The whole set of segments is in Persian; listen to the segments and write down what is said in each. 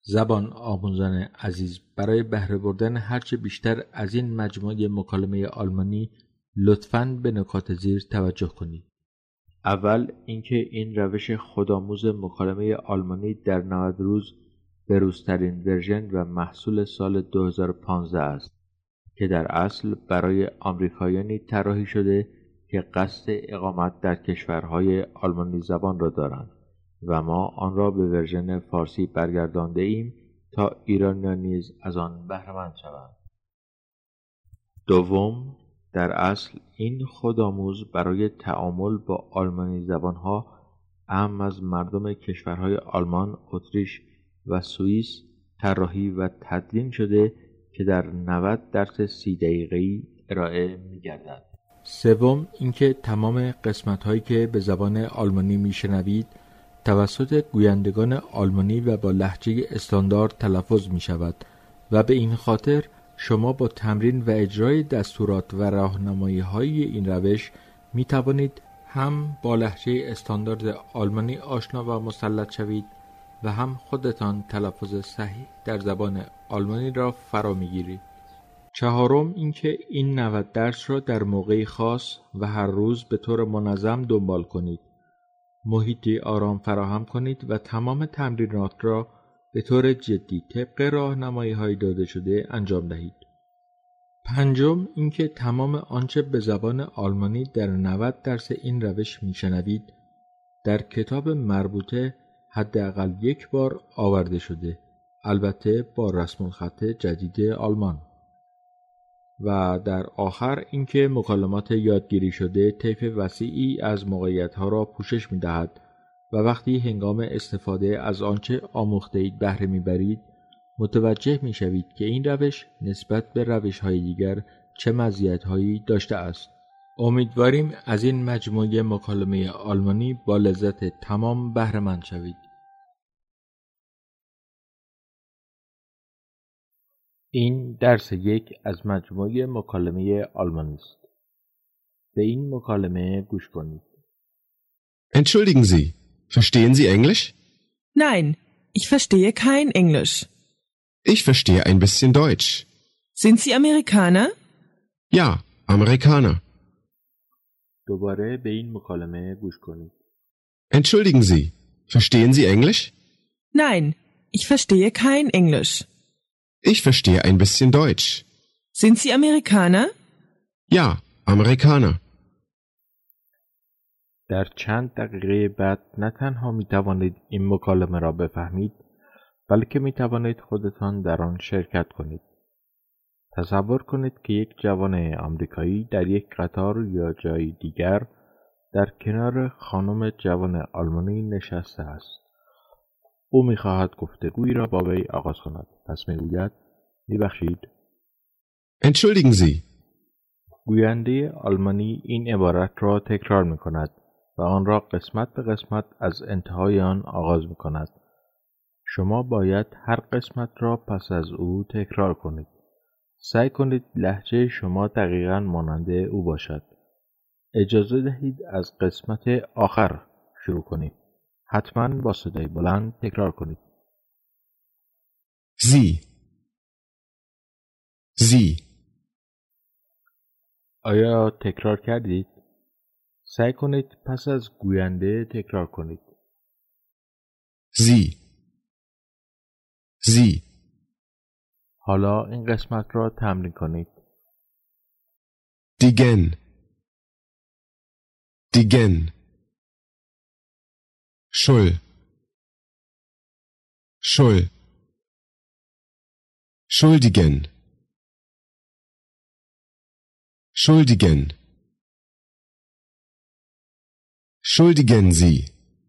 زبان آموزان عزیز، برای بهره بردن هرچه بیشتر از این مجموعه مکالمه آلمانی لطفاً به نکات زیر توجه کنید. اول اینکه این روش خودآموز مکالمه آلمانی در 90 روز بروزترین ورژن و محصول سال 2015 است که در اصل برای آمریکایانی طراحی شده که قصد اقامت در کشورهای آلمانی زبان را دارند و ما آن را به ورژن فارسی برگردانده ایم تا ایرانیان نیز از آن بهره‌مند شوند. دوم، در اصل این خودآموز برای تعامل با آلمانی زبانها اهم از مردم کشورهای آلمان، اتریش و سوئیس طراحی و تدوین شده که در 90 درس 30 دقیقه‌ای ارائه می‌گردد. سوم، اینکه تمام قسمت‌هایی که به زبان آلمانی میشنوید توسط گویندگان آلمانی و با لهجه استاندارد تلفظ می‌شود و به این خاطر شما با تمرین و اجرای دستورات و راهنمایی‌های این روش می‌توانید هم با لهجه استاندارد آلمانی آشنا و مسلط شوید و هم خودتان تلفظ صحیح در زبان آلمانی را فرا می‌گیرید. چهارم، اینکه این 90 درس را در موقعی خاص و هر روز به طور منظم دنبال کنید. محیطی آرام فراهم کنید و تمام تمرینات را به طور جدی طبق راهنمایی‌های داده شده انجام دهید. پنجم، اینکه تمام آنچه به زبان آلمانی در 90 درس این روش میشنوید در کتاب مربوطه حداقل یک بار آورده شده، البته با رسم الخط جدید آلمان. و در آخر اینکه مکالمات یادگیری شده طیف وسیعی از موقعیت‌ها را پوشش می‌دهد و وقتی هنگام استفاده از آنچه آموخته‌اید بهره می‌برید متوجه می‌شوید که این روش نسبت به روش‌های دیگر چه مزیت‌هایی داشته است. امیدواریم از این مجموعه مکالمه آلمانی با لذت تمام بهره‌مند شوید. این درس یک از مجموعه مکالمه آلمانی است. به این مکالمه گوش کنید. Entschuldigen Sie, verstehen Sie Englisch? Nein, ich verstehe kein Englisch. Ich verstehe ein bisschen Deutsch. Sind Sie Amerikaner? Ja, Amerikaner. دوباره به این مکالمه گوش کنید. Entschuldigen Sie, verstehen Sie Englisch? Nein, ich verstehe kein Englisch. Ich verstehe ein bisschen Deutsch. Sind Sie Amerikaner? Ja, Amerikaner. در چند دقیقه بعد نه تنها می توانید این مکالمه را بفهمید، بلکه می توانید خودتان در آن شرکت کنید. تصور کنید که یک جوان آمریکایی در یک قطار یا جای دیگر در کنار خانم جوان آلمانی نشسته است. او می خواهد گفتگویی را با وی آغاز کند. پس می گوید: میبخشید. Entschuldigen Sie. گوینده آلمانی این عبارت را تکرار می کند و آن را قسمت به قسمت از انتهای آن آغاز می کند. شما باید هر قسمت را پس از او تکرار کنید. سعی کنید لهجه شما دقیقاً مانند او باشد. اجازه دهید از قسمت آخر شروع کنید. حتماً با صدای بلند تکرار کنید. Sie. آیا تکرار کردید؟ سعی کنید پس از گوینده تکرار کنید. Sie. حالا این قسمت را تمرین کنید. Die Gen. Schul. Schuldigen. Schuldigen Sie.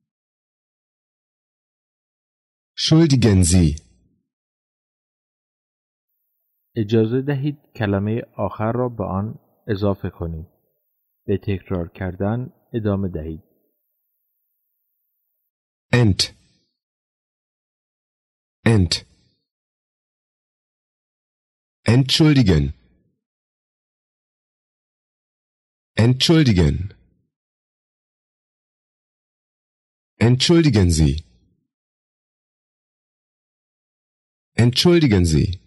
اجازه دهید کلمه آخر را به آن اضافه کنید. به تکرار کردن ادامه دهید. Entschuldigen. Entschuldigen Sie. Entschuldigen Sie.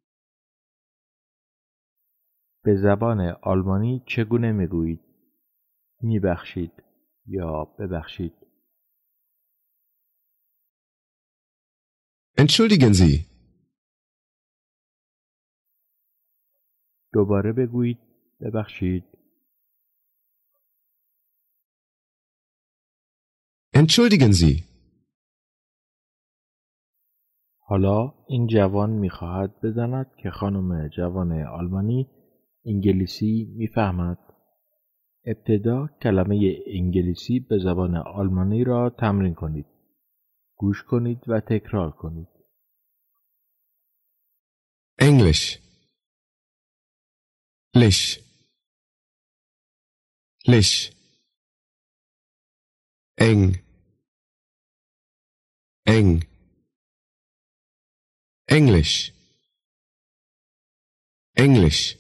به زبان آلمانی چگونه میگویید؟ میبخشید یا ببخشید. Entschuldigen Sie. دوباره بگویید ببخشید. Entschuldigen Sie. حالا این جوان میخواهد بداند که خانم جوان آلمانی انگلیسی میفهمد. ابتدا کلمه انگلیسی به زبان آلمانی را تمرین کنید. گوش کنید و تکرار کنید. Englisch. Lich. Lich. Eng. Eng. Englisch. Englisch.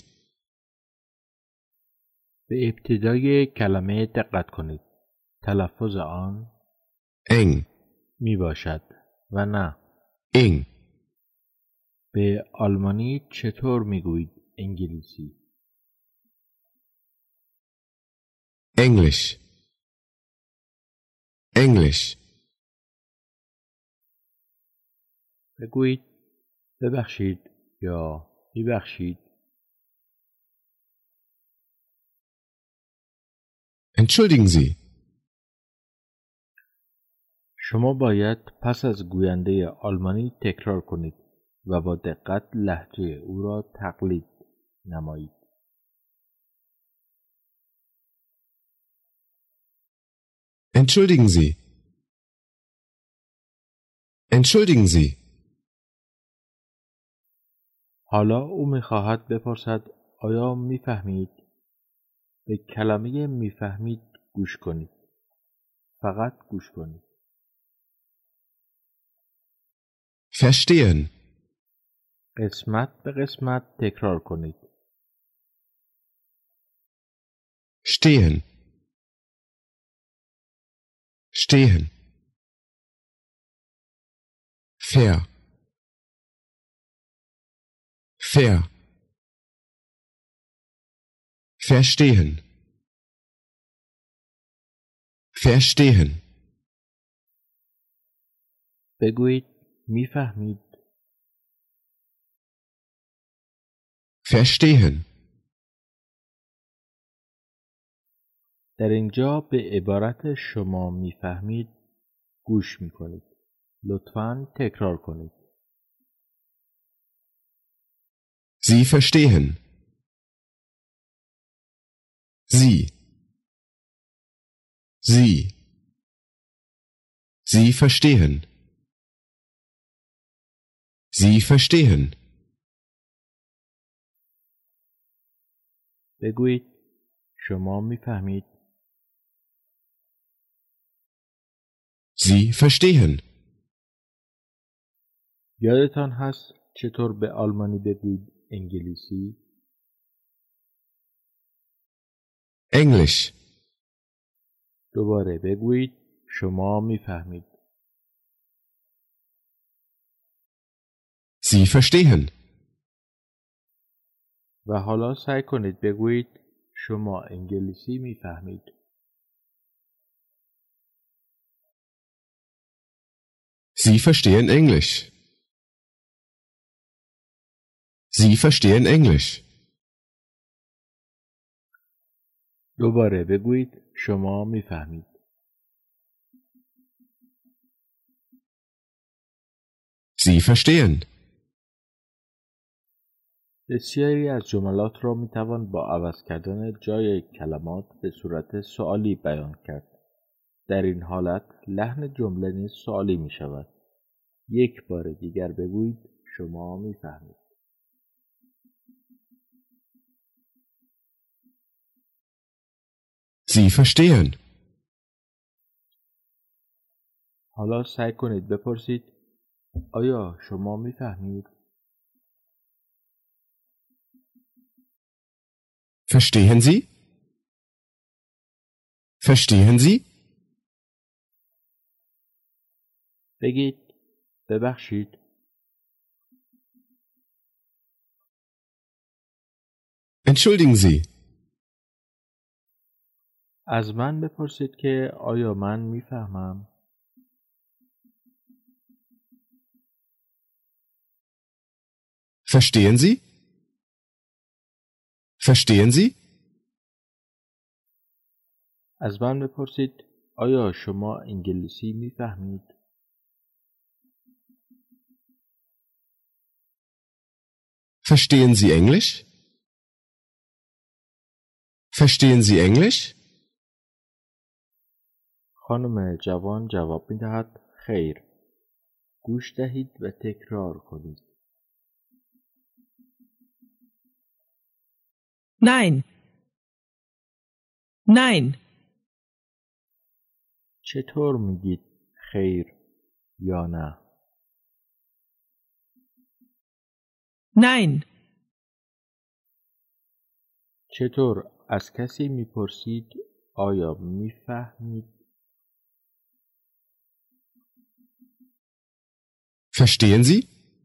به ابتدای کلمه دقت کنید. تلفظ آن Eng. می باشد و نه. Eng. به آلمانی چطور میگویید انگلیسی؟ Englisch. Englisch. بگویید ببخشید یا میبخشید. Entschuldigen Sie. شما باید پس از گوینده آلمانی تکرار کنید و با دقت لهجه او را تقلید نمایید. Entschuldigen Sie. Entschuldigen Sie. حالا او میخواهد بپرسد آیا میفهمید؟ به کلمه میفهمید گوش کنید. فقط گوش کنید. Verstehen. قسمت به قسمت تکرار کنید. Stehen. Stehen. Fair. Fair. Verstehen. Verstehen. بگویید میفهمید. Verstehen. در اینجا به عبارت شما میفهمید گوش میکنید. لطفاً تکرار کنید. Sie verstehen. Sie. Sie. Sie verstehen. Sie verstehen. بگویید شما میفهمید. Sie verstehen. یادتان هست چطور به آلمانی بگویید انگلیسی؟ Englisch. دوباره بگویید شما میفهمید. Sie verstehen. و حالا سعی کنید بگویید شما انگلیسی میفهمید. Sie verstehen Englisch. Sie verstehen Englisch. دوباره بگویید شما میفهمید. Sie verstehen. بسیاری از جملات را میتوان با عوض کردن جای کلمات به صورت سوالی بیان کرد. در این حالت لحن جمله نیز سوالی می شود. یک بار دیگر بگویید شما میفهمید. Sie verstehen. حالا سعی کنید بپرسید آیا شما میفهمید؟ Verstehen Sie? Verstehen Sie? بگید ببخشید. Entschuldigen Sie. از من بپرسید که آیا من میفهمم؟ Verstehen Sie? Verstehen Sie? از من بپرسید آیا شما انگلیسی میفهمید؟ Verstehen Sie Englisch? Verstehen Sie Englisch? خانم جوان جواب میدهد خیر. گوش دهید و تکرار کنید. Nein. Nein. چطور میگید خیر یا نه؟ Nein. چطور از کسی میپرسید آیا میفهمید؟ Verstehen Sie?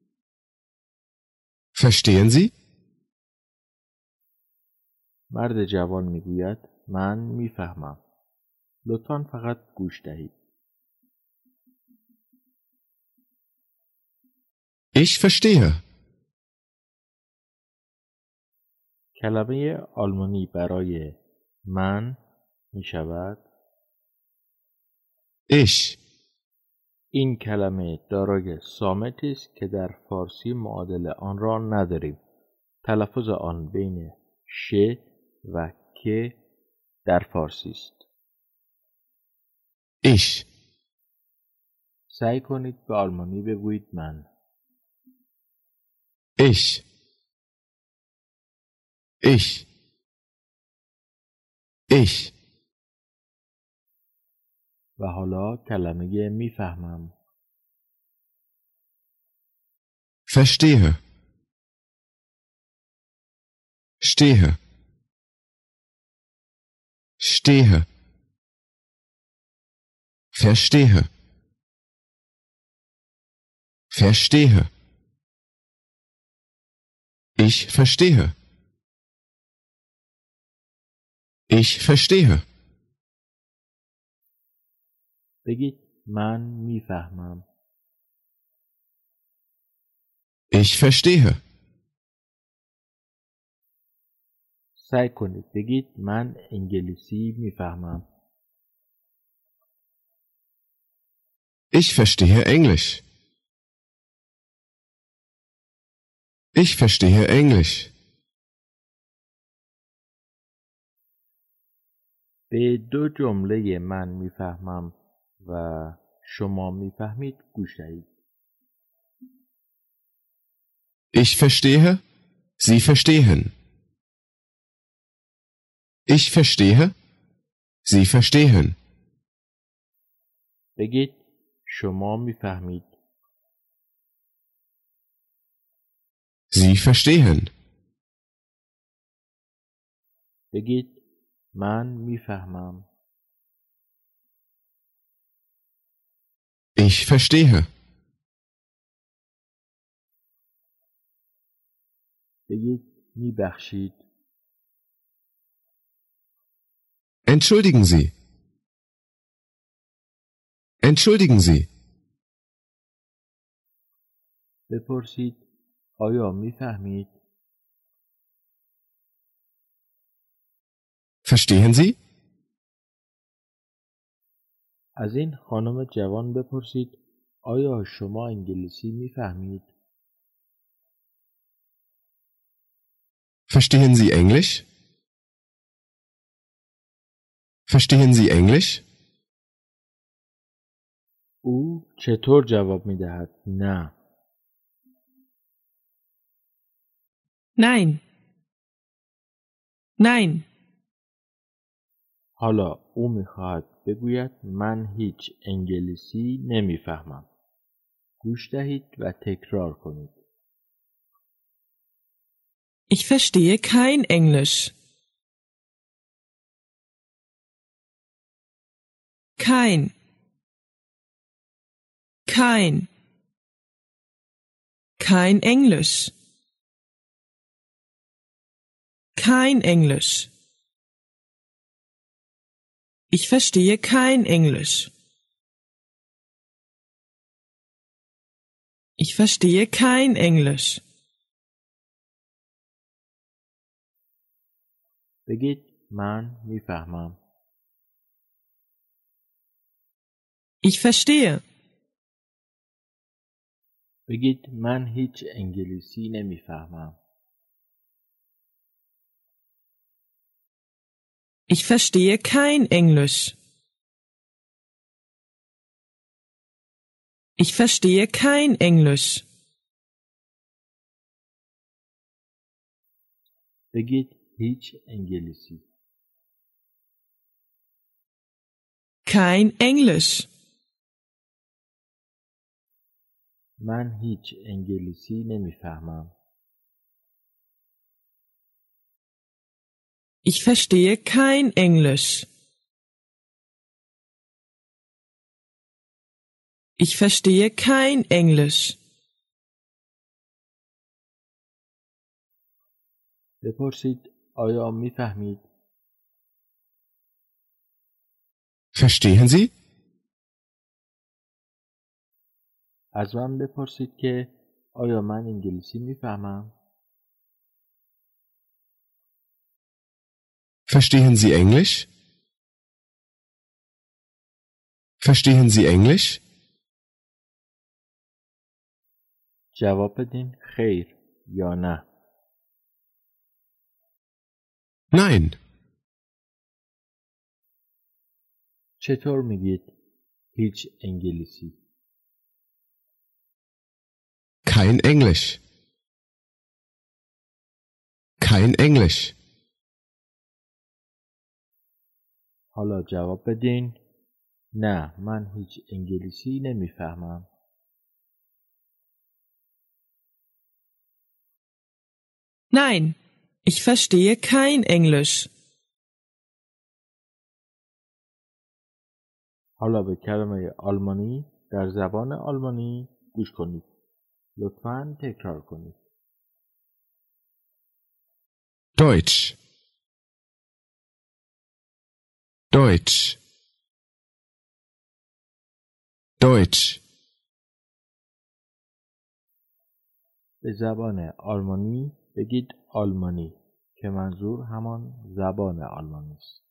Verstehen Sie? مرد جوان میگوید من میفهمم. لطفاً فقط گوش دهید. Ich verstehe. کلمه آلمانی برای من می شود Ich. این کلمه دارای صامتی است که در فارسی معادل آن را نداریم. تلفظ آن بین ش و ک در فارسی است. Ich. سعی کنید به آلمانی بگویید من. Ich. Ich. Ich. و حالا کلمه میفهمم. Verstehe. Stehe. Stehe. Verstehe. Verstehe. Ich verstehe. Ich verstehe. بگید من میفهمم. Ich verstehe. سعی کنید بگید من انگلیسی میفهمم. Ich verstehe Englisch. Ich verstehe Englisch. به دو جمله من میفهمم و شما میفهمید گوش دهید. Ich verstehe, Sie verstehen. Ich verstehe, Sie verstehen. بگید شما میفهمید. Sie verstehen. بگید من میفهمم. Ich verstehe. بگید میبخشید. Entschuldigen Sie. Entschuldigen Sie. بپرسید آیا میفهمید؟ Verstehen Sie? از این خانم جوان بپرسید آیا شما انگلیسی میفهمید؟ Verstehen Sie Englisch? Verstehen Sie Englisch? او چطور جواب میدهد؟ نه. Nein. Nein. حالا او میخواهد بگوید من هیچ انگلیسی نمیفهمم. گوش دهید و تکرار کنید. Ich verstehe kein Englisch. Kein. Kein. Kein Englisch. kein Englisch. Ich verstehe kein Englisch. Ich verstehe kein Englisch. بگید من میفهمم. Ich verstehe. بگید من هیچ انگلیسی نمیفهمم. Ich verstehe kein Englisch. Ich verstehe kein Englisch. بگید هیچ انگلیسی. Kein Englisch. من هیچ انگلیسی نمیفهمم. Ich verstehe kein Englisch. Ich verstehe kein Englisch. بپرسید آیا میفهمید؟ Verstehen Sie? از من بپرسید که آیا من انگلیسی میفهمم؟ Verstehen Sie Englisch? Verstehen Sie Englisch? جواب بدین خیر یا نه. Nein. چطور میگید هیچ انگلیسی؟ Kein Englisch. Kein Englisch. حالا جواب بدین نه من هیچ انگلیسی نمیفهمم. Nein, ich verstehe kein Englisch. حالا به کلمه آلمانی در زبان آلمانی گوش کنید. لطفاً تکرار کنید. Deutsch. Deutsch. Deutsch. به زبان آلمانی بگید آلمانی که منظور همان زبان آلمانی است.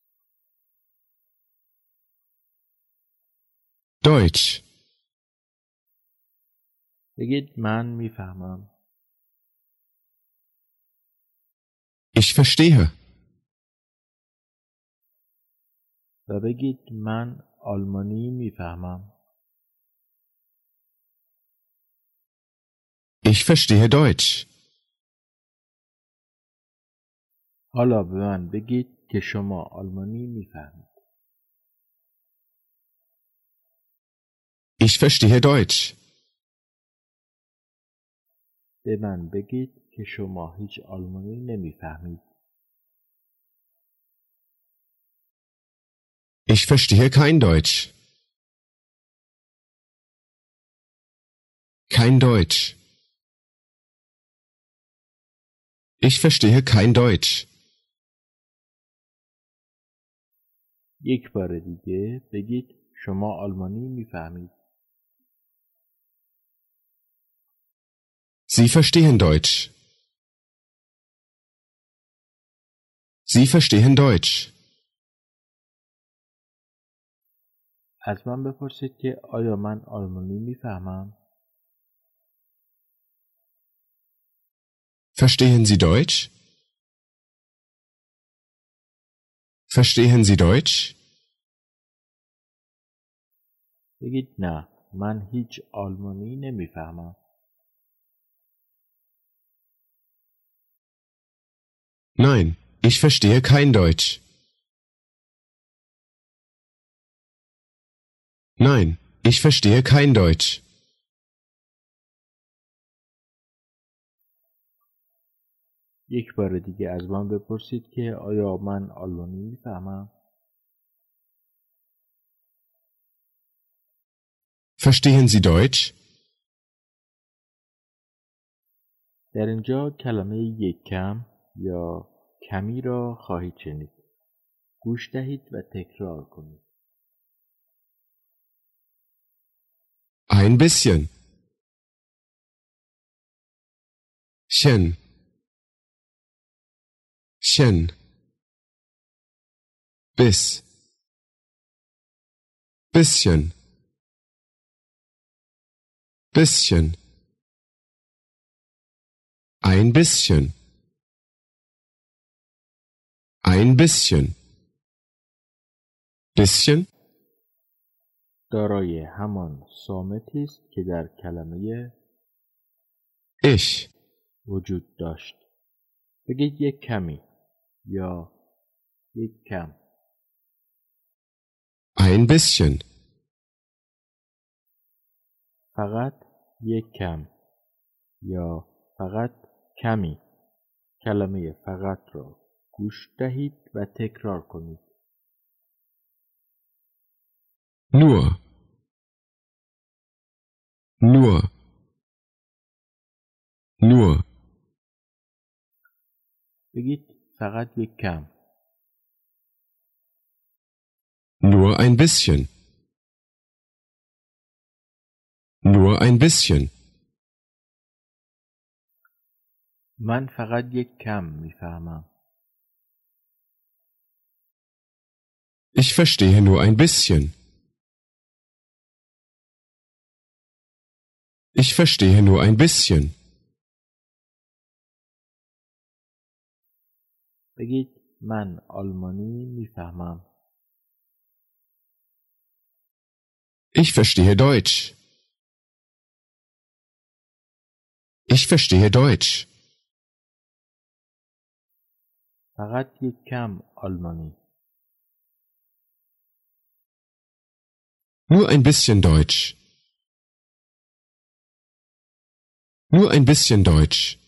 Deutsch. بگید من میفهمم. Ich verstehe. و بگید من آلمانی میفهمم. Ich verstehe Deutsch. حالا به من بگید که شما آلمانی میفهمید. Ich verstehe Deutsch. به من بگید که شما هیچ آلمانی نمیفهمید. Ich verstehe kein Deutsch. Kein Deutsch. Ich verstehe kein Deutsch. یک بار دیگه بگید شما آلمانی میفهمید. Sie verstehen Deutsch. Sie verstehen Deutsch. از من بپرسید که آیا من آلمانی میفهمم؟ Verstehen Sie Deutsch? Verstehen Sie Deutsch? بگید نه من هیچ آلمانی نمیفهمم. Nein, ich verstehe kein Deutsch. Nein, ich verstehe kein Deutsch. یک بار دیگه از من بپرسید که آیا من آلمانی میفهمم؟ Verstehen Sie Deutsch? در اینجا کلمه یک کم یا کمی را خواهید شنید. گوش دهید و تکرار کنید. Ein bisschen. Chen. Chen. Bis. Bisschen. Bisschen. Ein bisschen. Ein bisschen. Bisschen. دارای همان صامتی است که در کلمه Ich. وجود داشت. بگید یک کمی یا یک کم. Ein bisschen. فقط یک کم یا فقط کمی. کلمه فقط را گوش دهید و تکرار کنید. Nur. Nur. Nur. بگید فقط یک کم. Nur ein bisschen. Nur ein bisschen. من فقط یک کم میفهمم. Ich verstehe nur ein bisschen. Ich verstehe nur ein bisschen. بگید من آلمانی میفهمم. Ich verstehe Deutsch. Ich verstehe Deutsch. فقط یک کم آلمانی. Nur ein bisschen Deutsch. Nur ein bisschen Deutsch.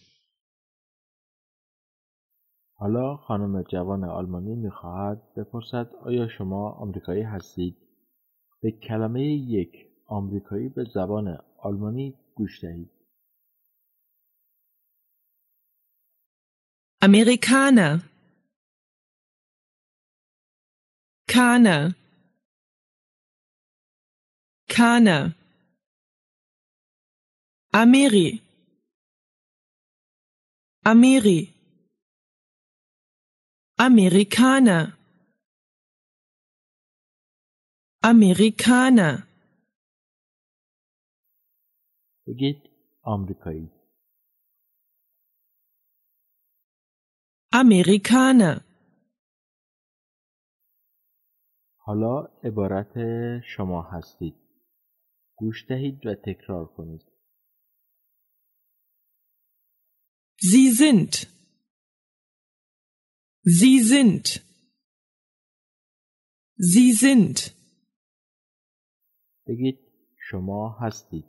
حالا خانم جوان آلمانی میخواهد بپرسد آیا شما آمریکایی هستید؟ به کلمه یک آمریکایی به زبان آلمانی گوش دهید. Amerikaner. Kana. Kana. Ameri. Ameri. Amerikaner. Amerikaner. بگید آمریکایی. Amerikaner. حالا عبارت شما هستید. گوش دهید و تکرار کنید. Sie sind. Sie sind. Sie sind. بگید شما هستید.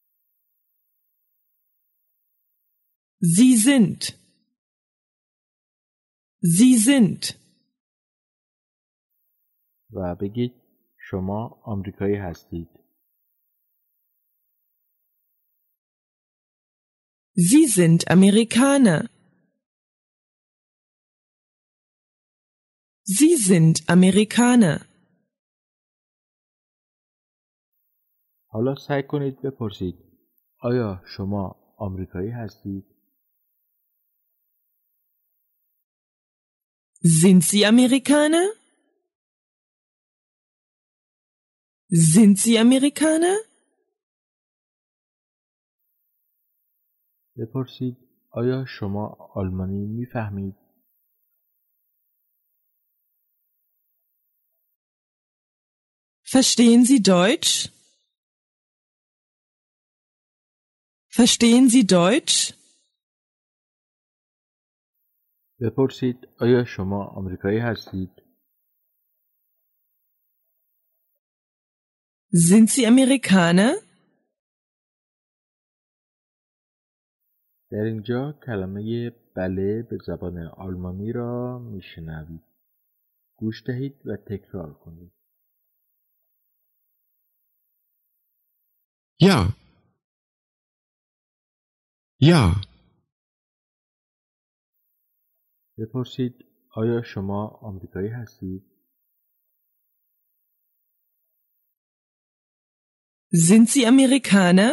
Sie sind. Sie sind. و بگید شما آمریکایی هستید. Sie sind Amerikaner. Sie sind Amerikaner. حالا سعی کنید بپرسید آیا شما آمریکایی هستید؟ Sind Sie Amerikaner? Sind Sie Amerikaner? بپرسید آیا شما آلمانی میفهمید؟ Verstehen Sie Deutsch? Verstehen Sie Deutsch? بپرسید آیا شما آمریکایی هستید؟ Sind Sie Amerikaner? در اینجا کلمه بله به زبان آلمانی را میشنوید. گوش دهید و تکرار کنید. Ja. Ja. بپرسید آیا شما آمریکایی هستید؟ Sind Sie Amerikaner?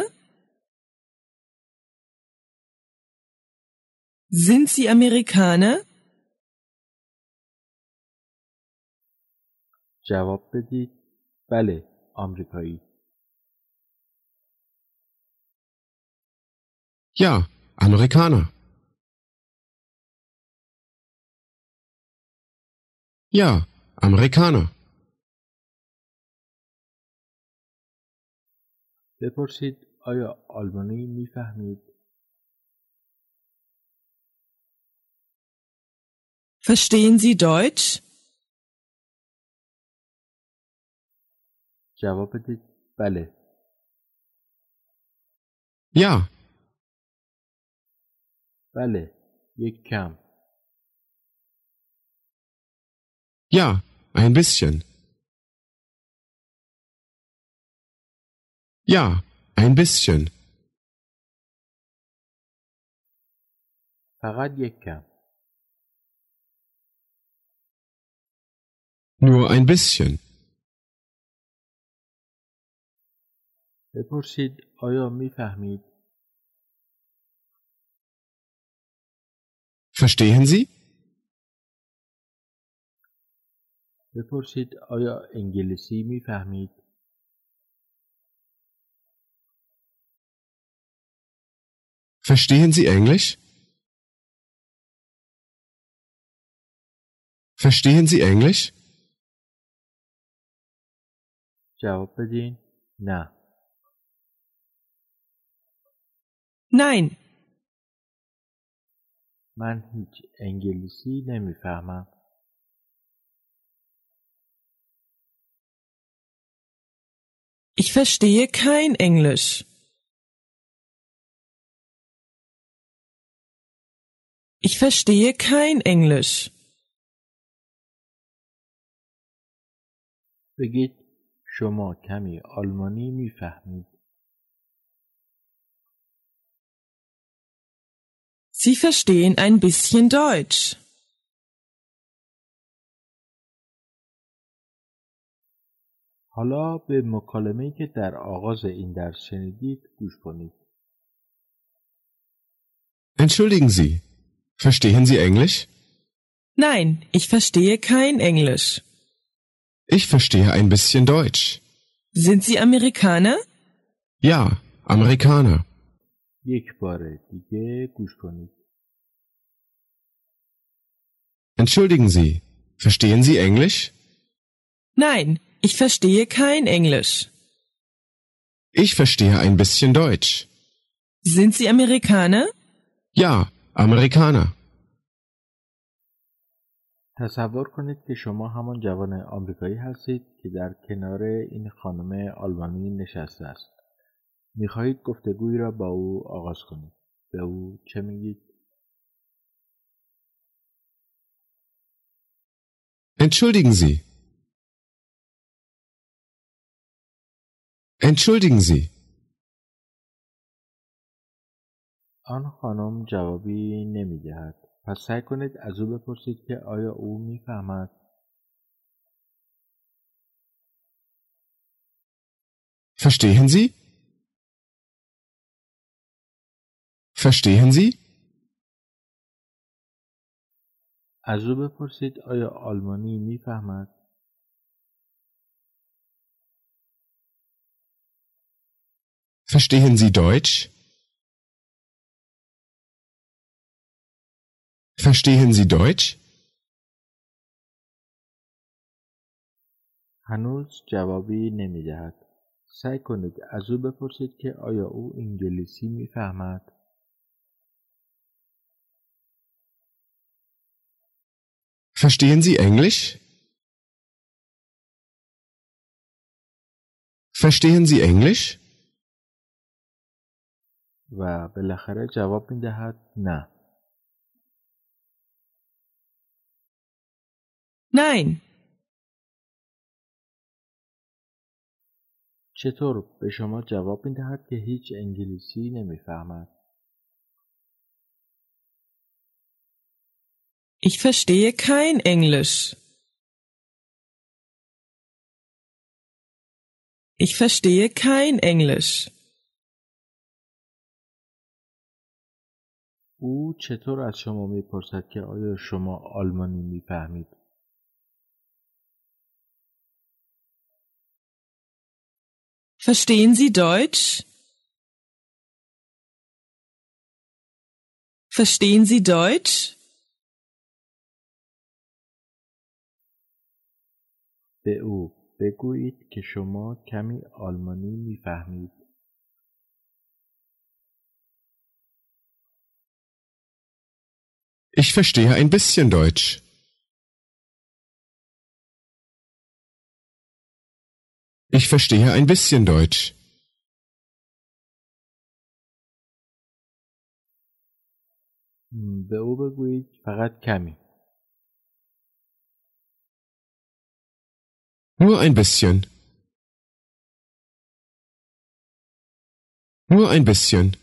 Sind Sie Amerikaner? جواب بدید بله آمریکایی. Ja, Amerikaner. Ja, Amerikaner. بپرسید آیا آلمانی میفهمید؟ Verstehen Sie Deutsch? جواب بدید بله. Ja, بله یک کم. ja, ein bisschen. Ja, ein bisschen. فقط یک کم. Nur ein bisschen. بپرسید آیا میفهمید؟ Verstehen Sie? بپرسید آیا انگلیسی میفهمید؟ Verstehen Sie Englisch? Verstehen Sie Englisch? جواب بدین نه. Nein, من هیچ انگلیسی نمیفهمم. ich verstehe kein Englisch. Ich verstehe kein Englisch. بگید شما کمی آلمانی میفهمید. Sie verstehen ein bisschen Deutsch. حالا به مکالمه‌ای که در آغاز این درس شنیدید گوش کنید. Entschuldigen Sie. Verstehen Sie Englisch? Nein, ich verstehe kein Englisch. Ich verstehe ein bisschen Deutsch. Sind Sie Amerikaner? Ja, Amerikaner. یک بار دیگه گوش کنید. Entschuldigen Sie. Verstehen Sie Englisch? Nein, ich verstehe kein Englisch. Ich verstehe ein bisschen Deutsch. Sind Sie Amerikaner? Ja, Amerikaner. تصور کنید که شما همان جوان آمریکایی هستید که در کنار این خانم آلمانی نشسته است. می‌خواهید گفتگویی را با او آغاز کنید. به او چه میگید؟ Entschuldigen Sie. Entschuldigen Sie. آن خانم جوابی نمی‌دهد. پس سعی کنید از او بپرسید که آیا او می‌فهمد؟ Verstehen Sie? Verstehen Sie? از او بپرسید آیا آلمانی می‌فهمد؟ Verstehen Sie Deutsch? Verstehen Sie Deutsch? هنوز جوابی نمی‌دهد. سعی کنید از او بپرسید که آیا او انگلیسی می‌فهمد؟ Verstehen Sie Englisch? Verstehen Sie Englisch? و بالاخره جواب می‌دهد نه. Nein, چطور به شما جواب می‌دهد که هیچ انگلیسی نمی‌فهمد؟ Ich verstehe kein Englisch. Ich verstehe kein Englisch. او چطور از شما میپرسد که آیا شما آلمانی میفهمید؟ Verstehen Sie Deutsch? Verstehen Sie Deutsch? به او بگویید که شما کمی آلمانی میفهمید. Ich verstehe ein bisschen Deutsch. Ich verstehe ein bisschen Deutsch. به او بگویید فقط کمی. Nur ein bisschen. Nur ein bisschen.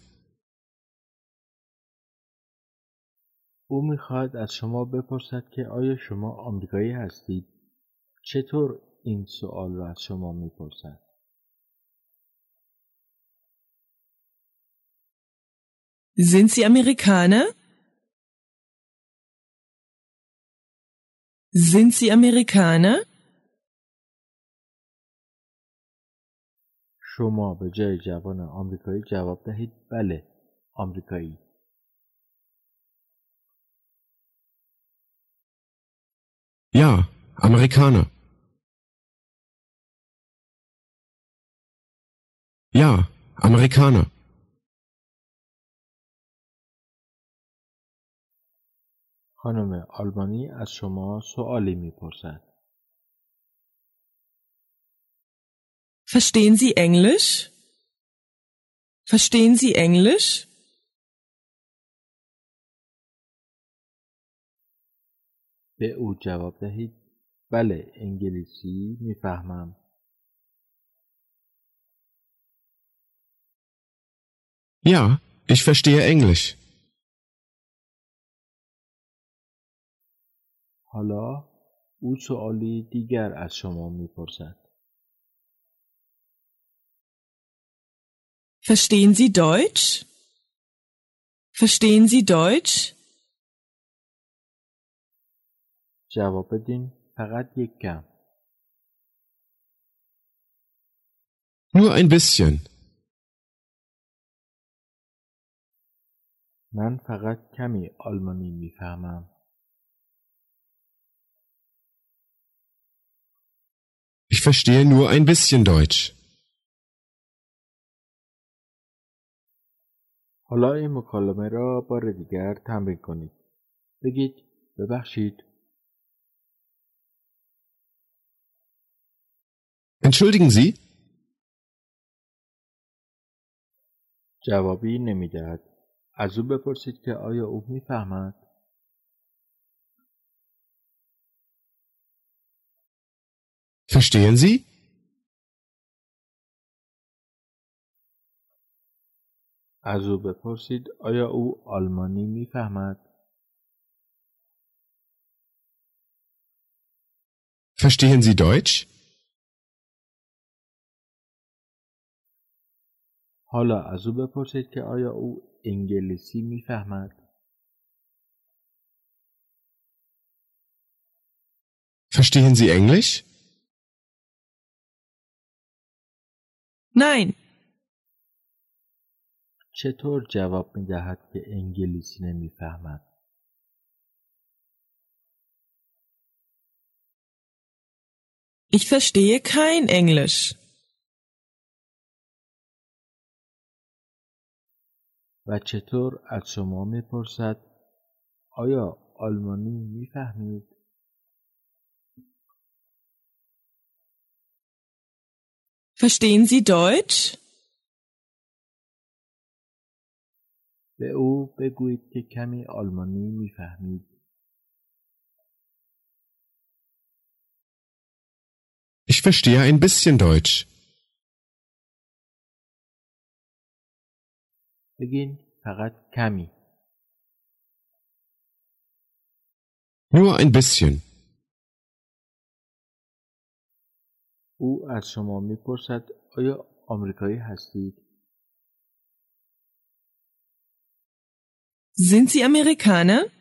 او میخواهد از شما بپرسد که آیا شما آمریکایی هستید؟ چطور این سوال را از شما میپرسد؟ Sind Sie Amerikaner? Sind Sie Amerikaner? شما به جای جوان آمریکایی جواب دهید بله، آمریکایی. Ja, Amerikaner. Ja, Amerikaner. خانم آلمانی از شما سوالی میپرسد. Verstehen Sie Englisch? Verstehen Sie Englisch? به او جواب دهید بله، انگلیسی میفهمم. Ja, ich verstehe Englisch. حالا او سوالی دیگر از شما میپرسد. Verstehen Sie Deutsch? Verstehen Sie Deutsch? جواب بدین فقط یک کم. Nur ein bisschen. من فقط کمی آلمانی میفهمم. Ich verstehe nur ein bisschen Deutsch. حالا این مکالمه را بار دیگر تمرین کنید. بگید ببخشید. Entschuldigen Sie? جوابی نمیدهد. از او بپرسید که آیا او میفهمد؟ Verstehen Sie? از او بپرسید آیا او آلمانی میفهمد؟ Verstehen Sie Deutsch? حالا از او بپرسید که آیا او انگلیسی میفهمد؟ Verstehen Sie Englisch? Nein. چطور جواب میدهد که انگلیسی نمیفهمد؟ Ich verstehe kein Englisch. و چطور از شما میپرسد آیا آلمانی میفهمید؟ Verstehen Sie Deutsch? به او بگویید که کمی آلمانی میفهمید. Ich verstehe ein bisschen Deutsch. بگین فقط کمی. Nur ein bisschen. او از شما میپرسد آیا آمریکایی هستید؟ Sind Sie Amerikaner?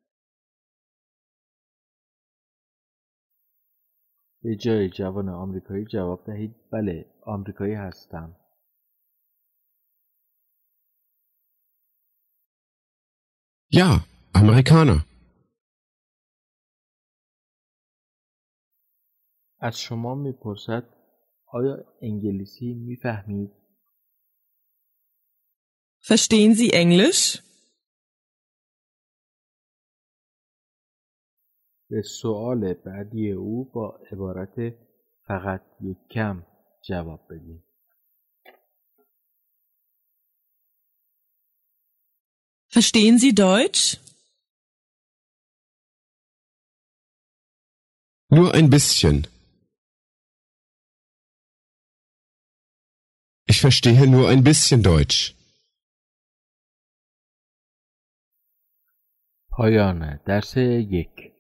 به جای جوان آمریکایی جواب دهید بله آمریکایی هستم. Ja, Amerikaner. از شما میپرسد آیا انگلیسی میفهمید؟ Verstehen Sie Englisch? به سؤال بعدی او با عبارت فقط یک کم جواب بدید. Verstehen Sie Deutsch? Nur ein bisschen. Ich verstehe nur ein bisschen Deutsch. پایان درس 1